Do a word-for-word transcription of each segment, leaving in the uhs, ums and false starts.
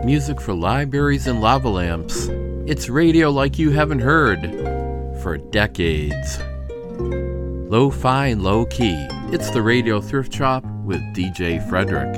Music for libraries and lava lamps. It's radio like you haven't heard for decades. Lo-fi and low-key. It's the Radio Thrift Shop with D J Frederick.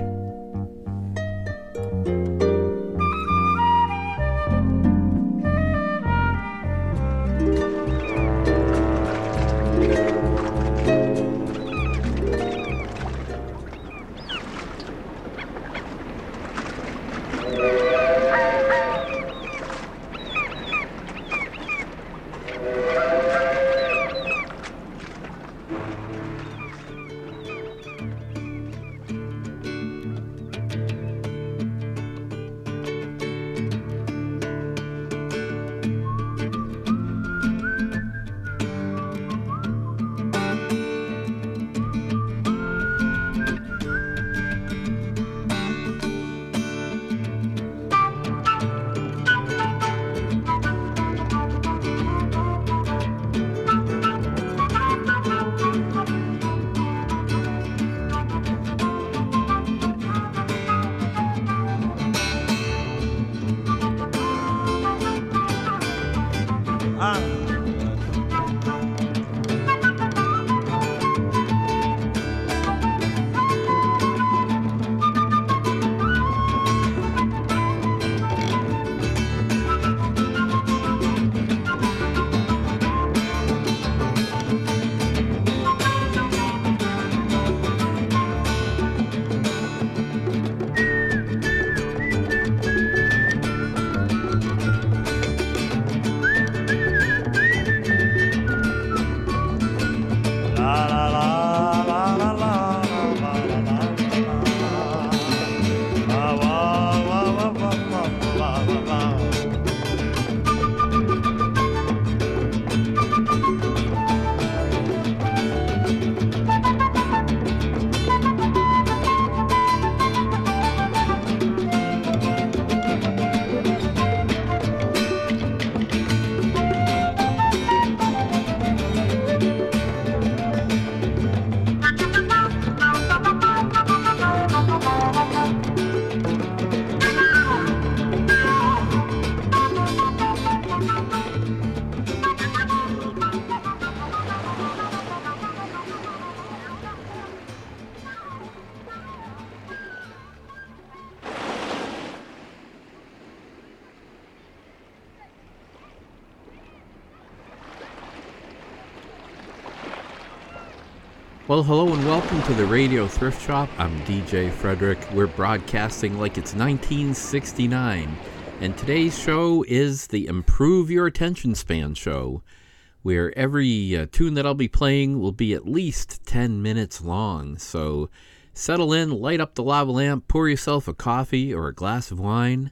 Well, hello and welcome to the Radio Thrift Shop. I'm D J Frederick. We're broadcasting like it's nineteen sixty-nine. And today's show is the Improve Your Attention Span show, where every uh, tune that I'll be playing will be at least ten minutes long. So settle in, light up the lava lamp, pour yourself a coffee or a glass of wine,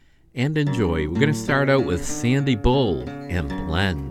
and enjoy. We're going to start out with Sandy Bull and Blend.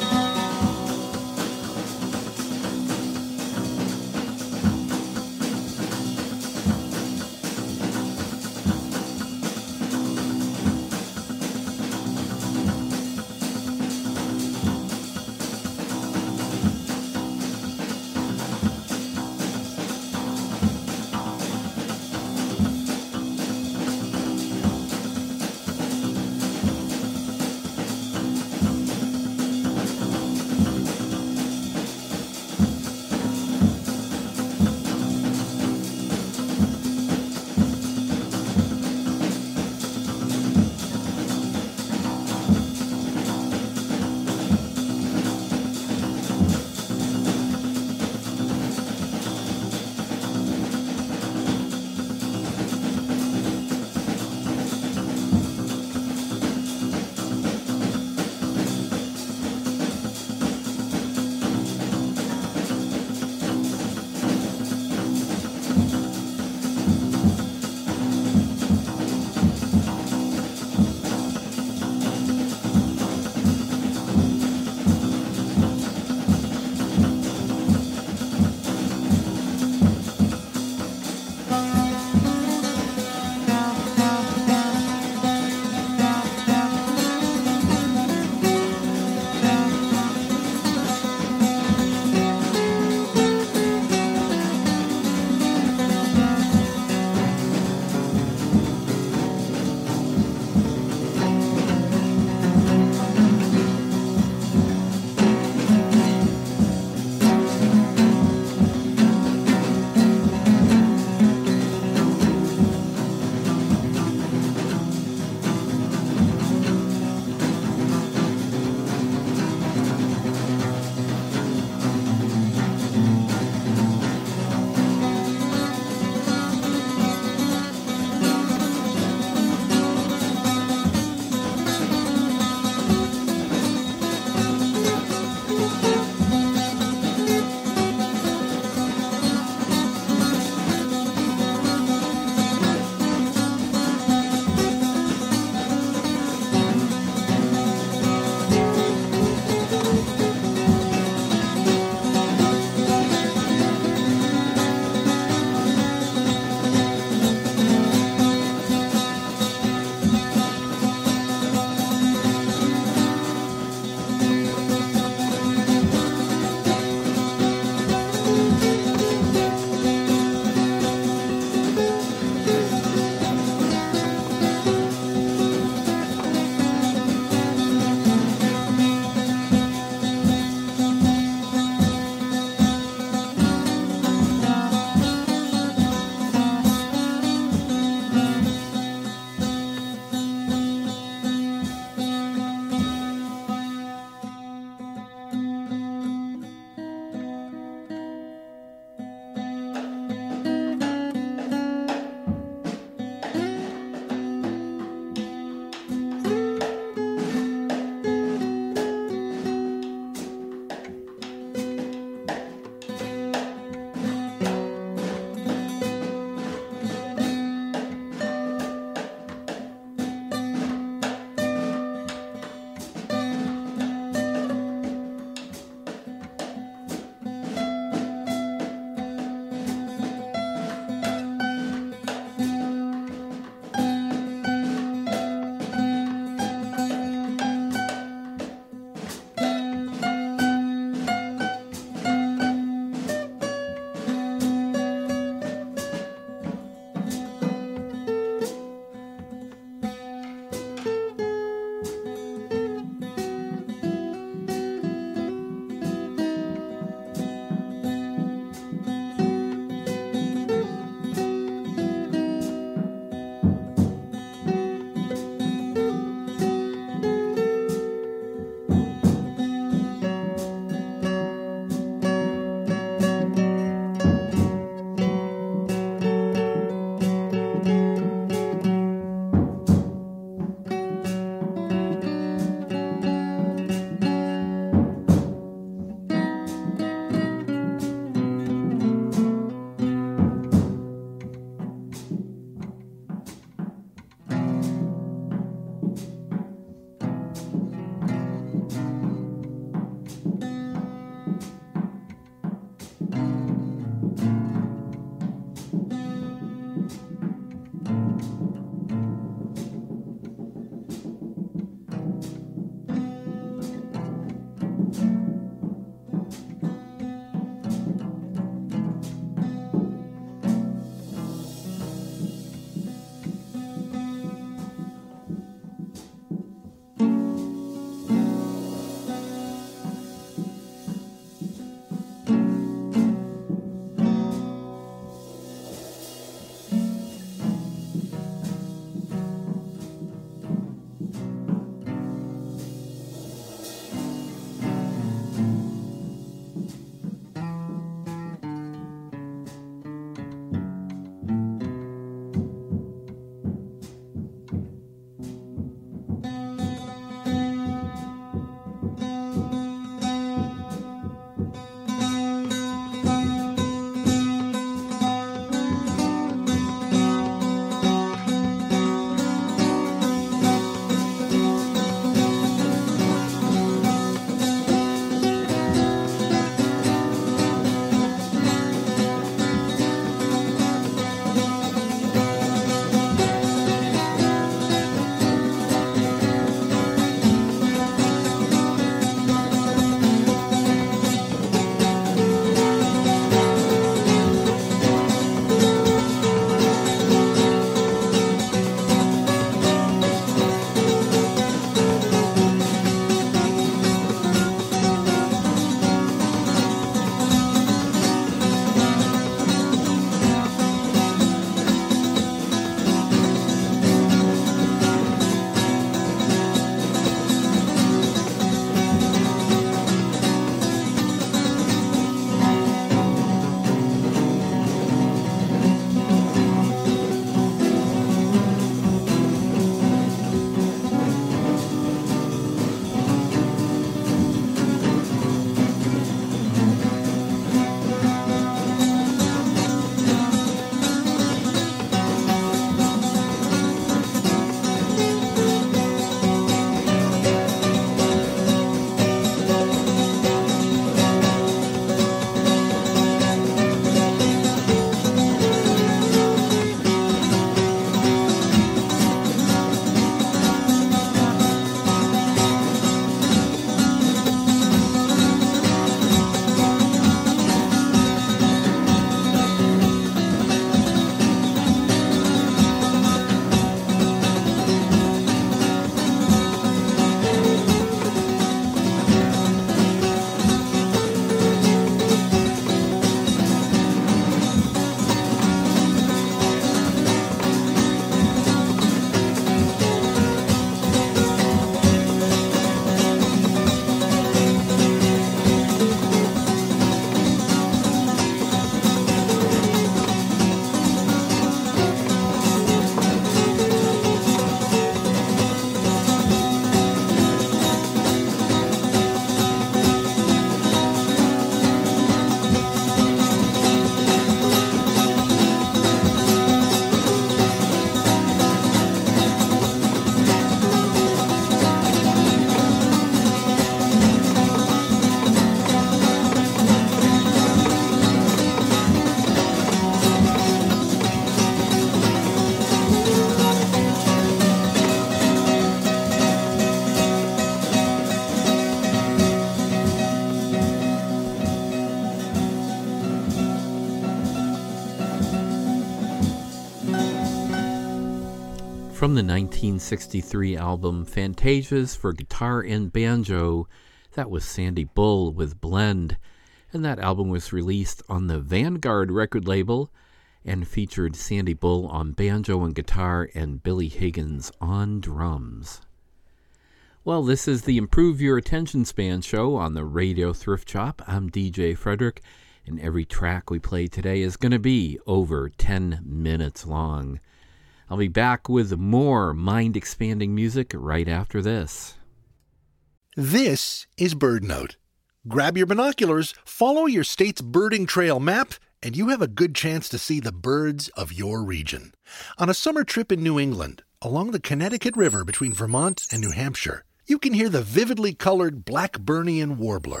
From the nineteen sixty-three album Fantasias for Guitar and Banjo, that was Sandy Bull with Blend, and that album was released on the Vanguard record label and featured Sandy Bull on banjo and guitar and Billy Higgins on drums. Well, this is the Improve Your Attention Span show on the Radio Thrift Shop. I'm D J Frederick, and every track we play today is going to be over ten minutes long. I'll be back with more mind-expanding music right after this. This is BirdNote. Grab your binoculars, follow your state's birding trail map, and you have a good chance to see the birds of your region. On a summer trip in New England, along the Connecticut River between Vermont and New Hampshire, you can hear the vividly colored Blackburnian warbler.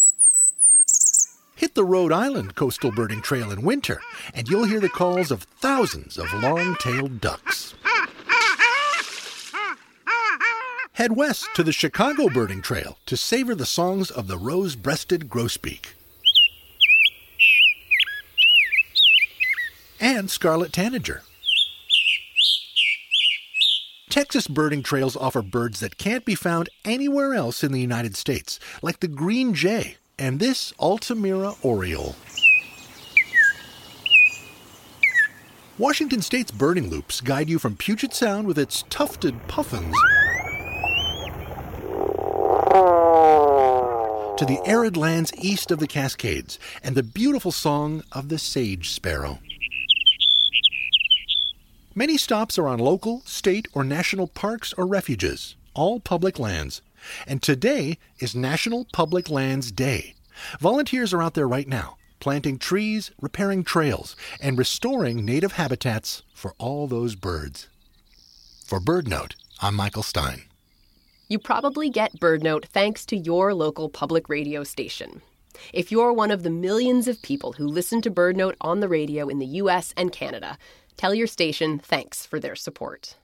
Hit the Rhode Island coastal birding trail in winter, and you'll hear the calls of thousands of long-tailed ducks. Head west to the Chicago birding trail to savor the songs of the rose-breasted grosbeak and scarlet tanager. Texas birding trails offer birds that can't be found anywhere else in the United States, like the green jay and this Altamira oriole. Washington State's birding loops guide you from Puget Sound with its tufted puffins to the arid lands east of the Cascades and the beautiful song of the sage sparrow. Many stops are on local, state, or national parks or refuges, all public lands. And today is National Public Lands Day. Volunteers are out there right now, planting trees, repairing trails, and restoring native habitats for all those birds. For BirdNote, I'm Michael Stein. You probably get BirdNote thanks to your local public radio station. If you're one of the millions of people who listen to BirdNote on the radio in the U S and Canada, tell your station thanks for their support.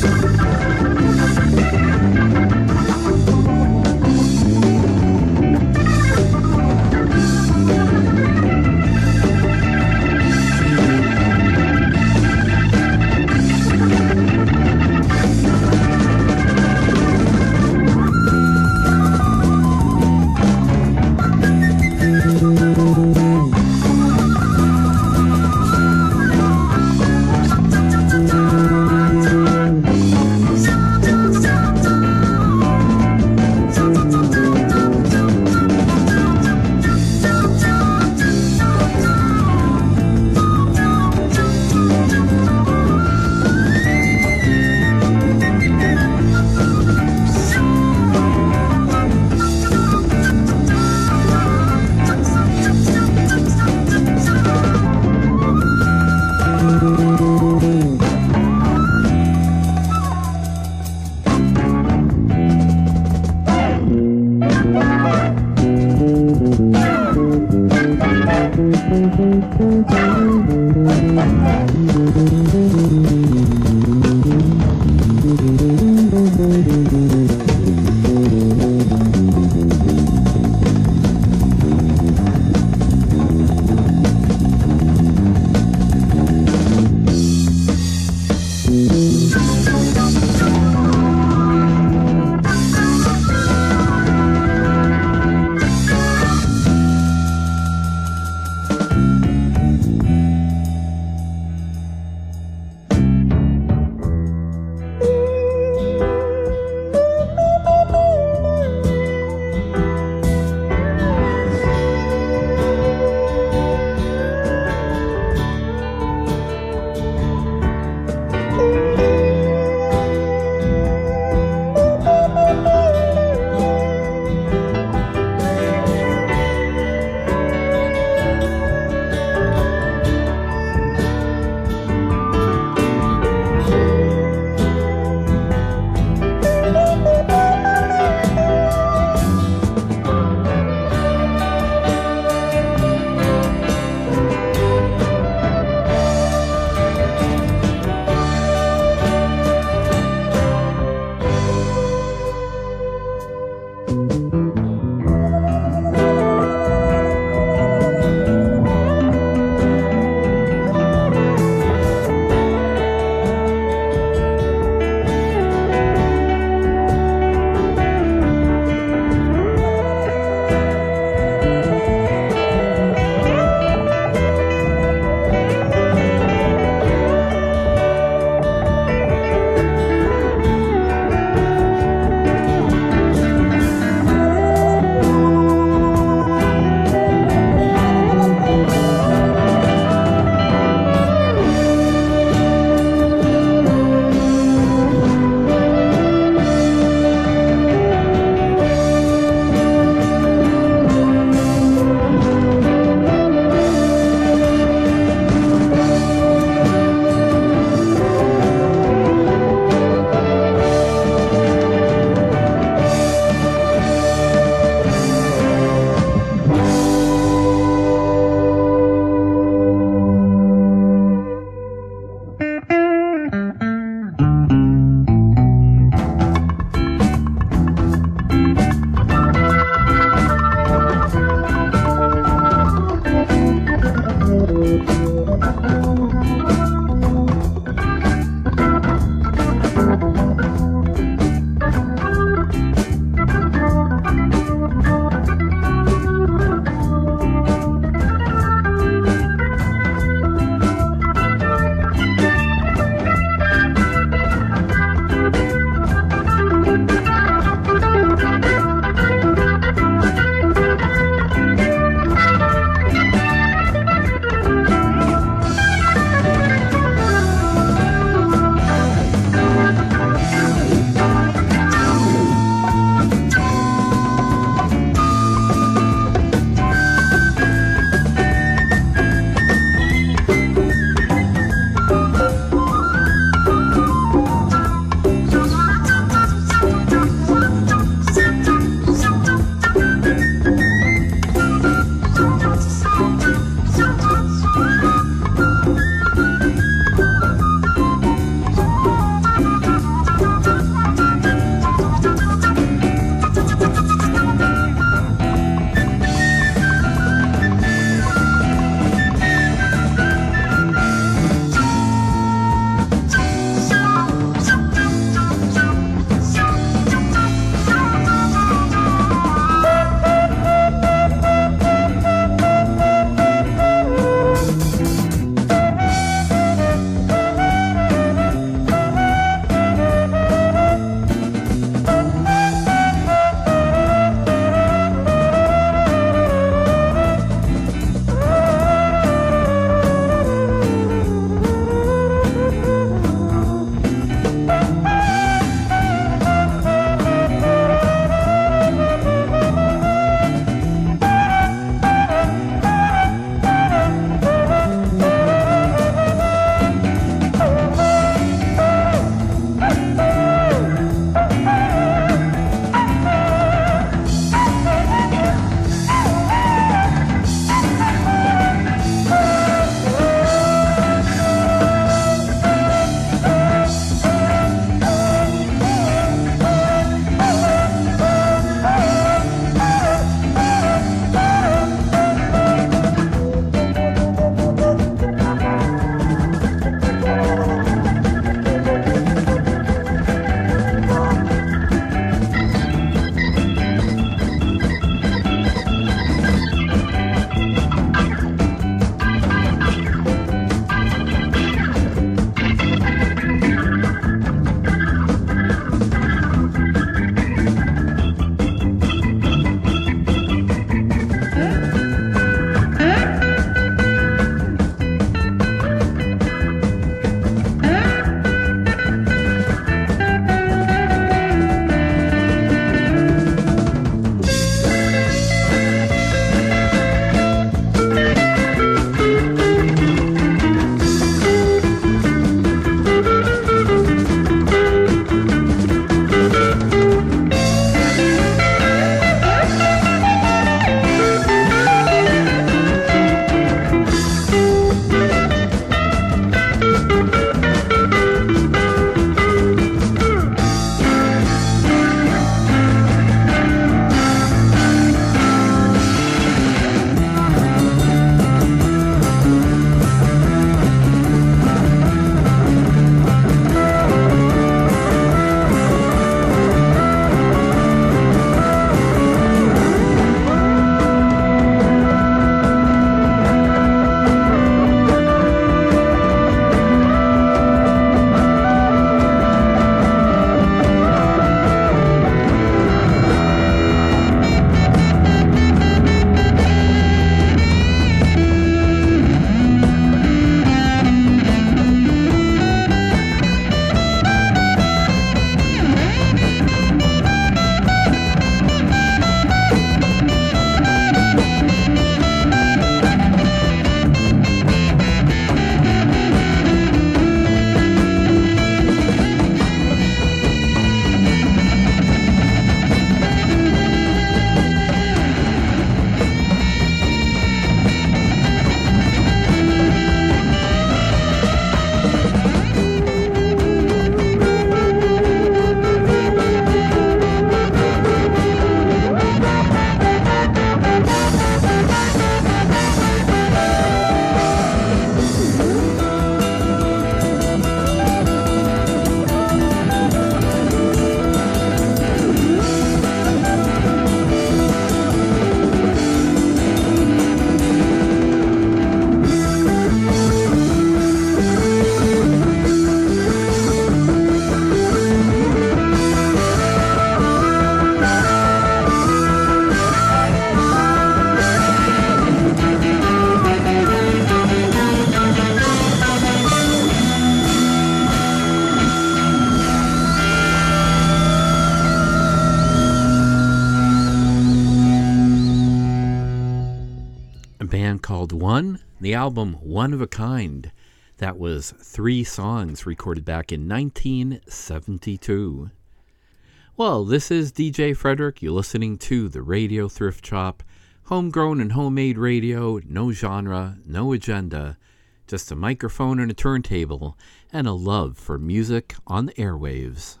called One, the album One of a Kind. That was three songs recorded back in nineteen seventy-two. Well, this is D J Frederick. You're listening to the Radio Thrift Shop. Homegrown and homemade radio, no genre, no agenda. Just a microphone and a turntable, and a love for music on the airwaves.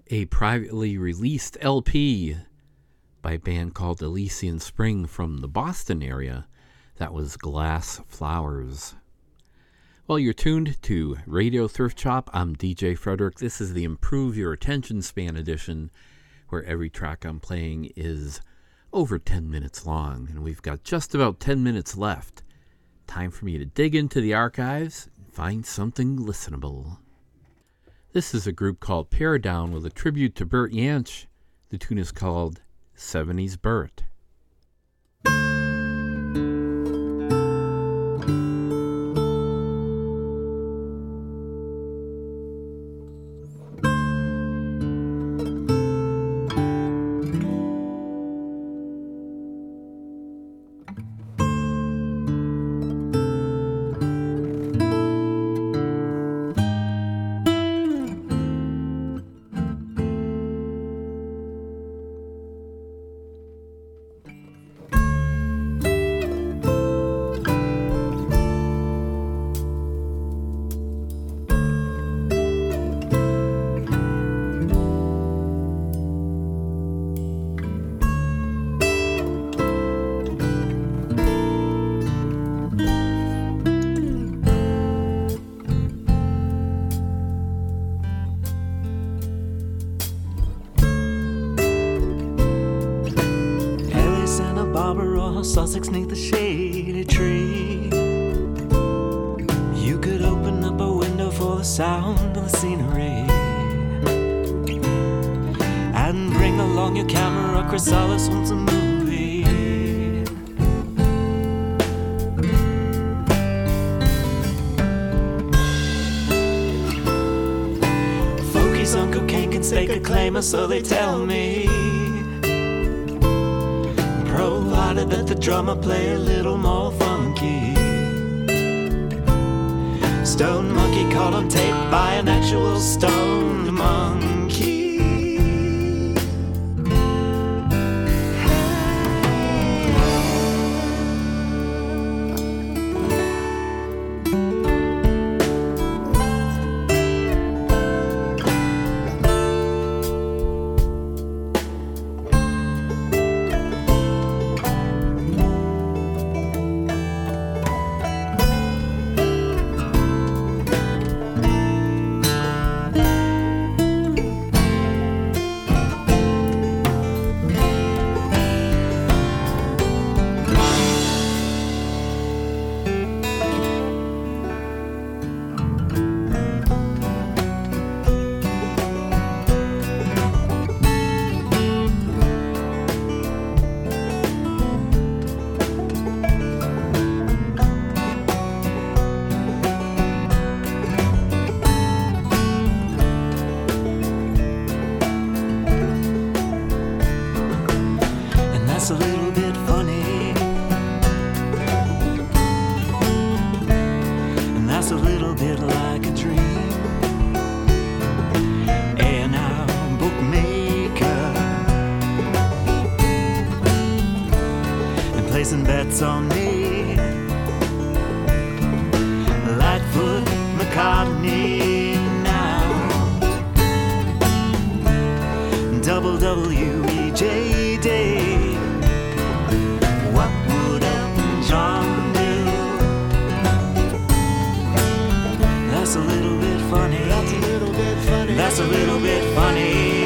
a privately released L P by a band called Elysian Spring from the Boston area. That was Glass Flowers. Well, you're tuned to Radio Thrift Shop. I'm D J Frederick. This is the Improve Your Attention Span edition, where every track I'm playing is over ten minutes long, and we've got just about ten minutes left. Time for me to dig into the archives and find something listenable. This is a group called Paradown with a tribute to Bert Jansch. The tune is called seventies Bert. Sussex neath the shady tree. You could open up a window for the sound of the scenery and bring along your camera. Chrysalis wants a movie. Folkies on cocaine can stake a claim, or so they tell me, provided that the drummer play a little more funky. Stone monkey caught on tape by an actual stoned monkey. On me, Lightfoot McCartney now, double W E J D. What would Elton John do? That's a little bit funny. That's a little bit funny. That's a little bit funny.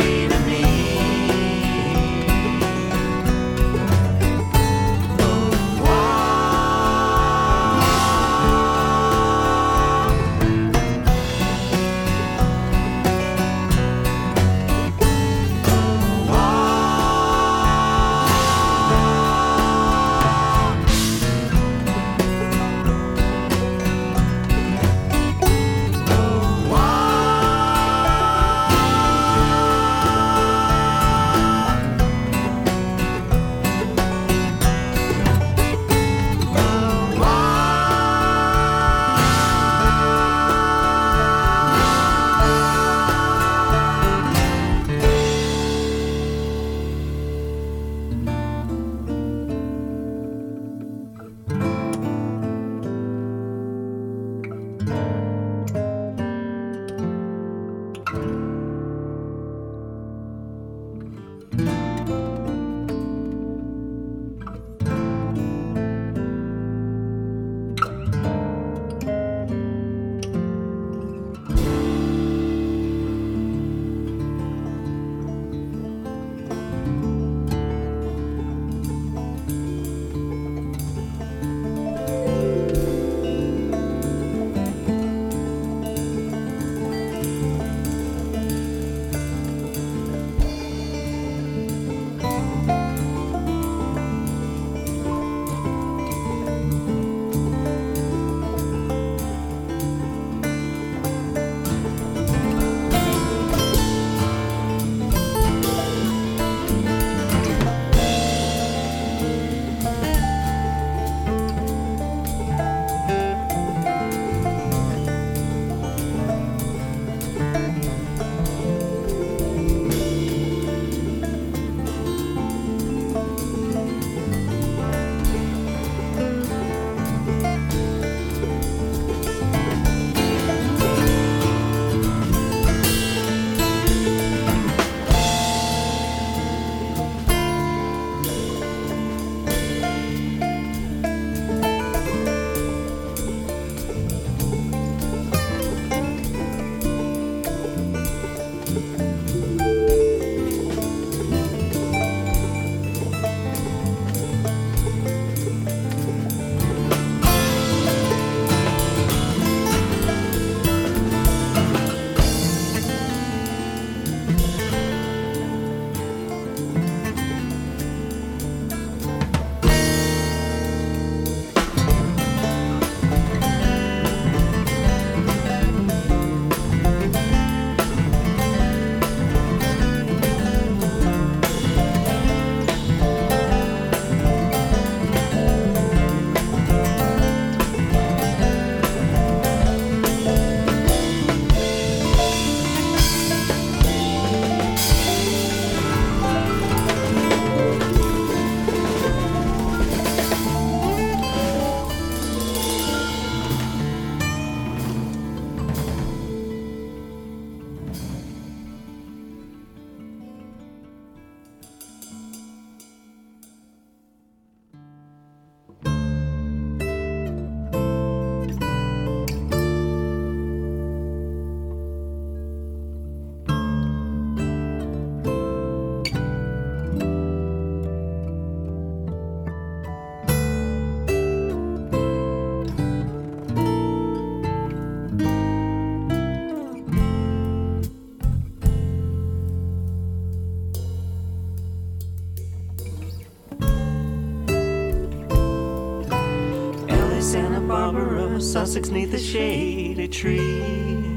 Sussex neath the shady tree.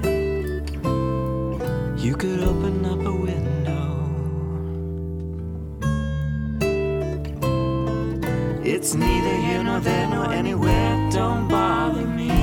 You could open up a window. It's neither here nor there nor anywhere. Don't bother me.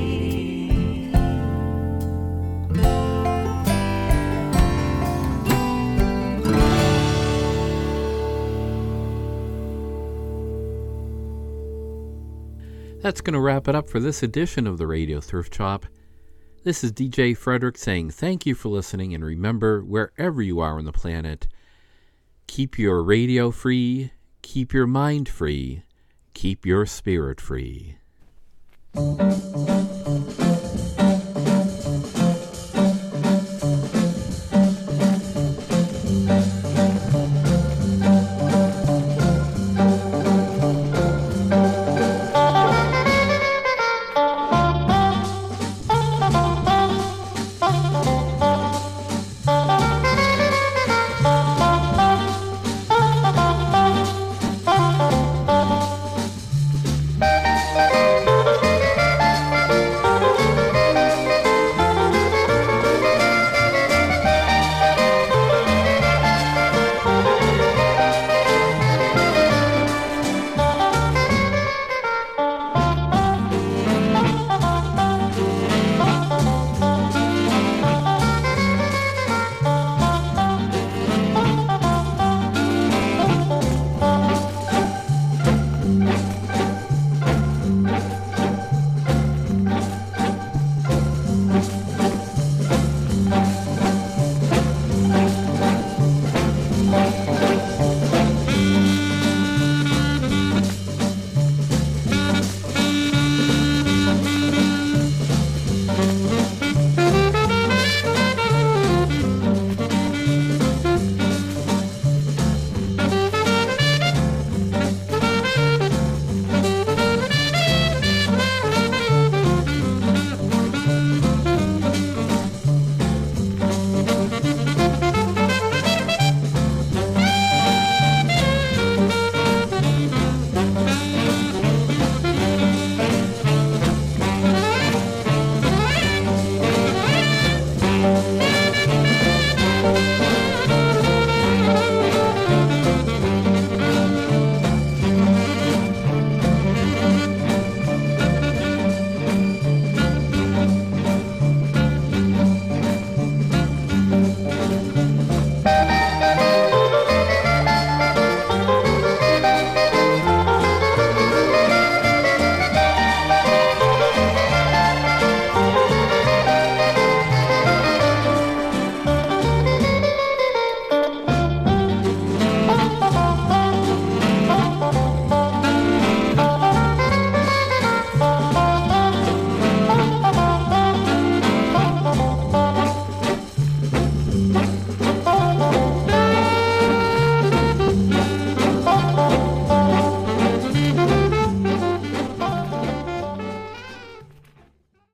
That's going to wrap it up for this edition of the Radio Thrift Shop. This is D J Frederick saying thank you for listening, and remember, wherever you are on the planet, keep your radio free, keep your mind free, keep your spirit free.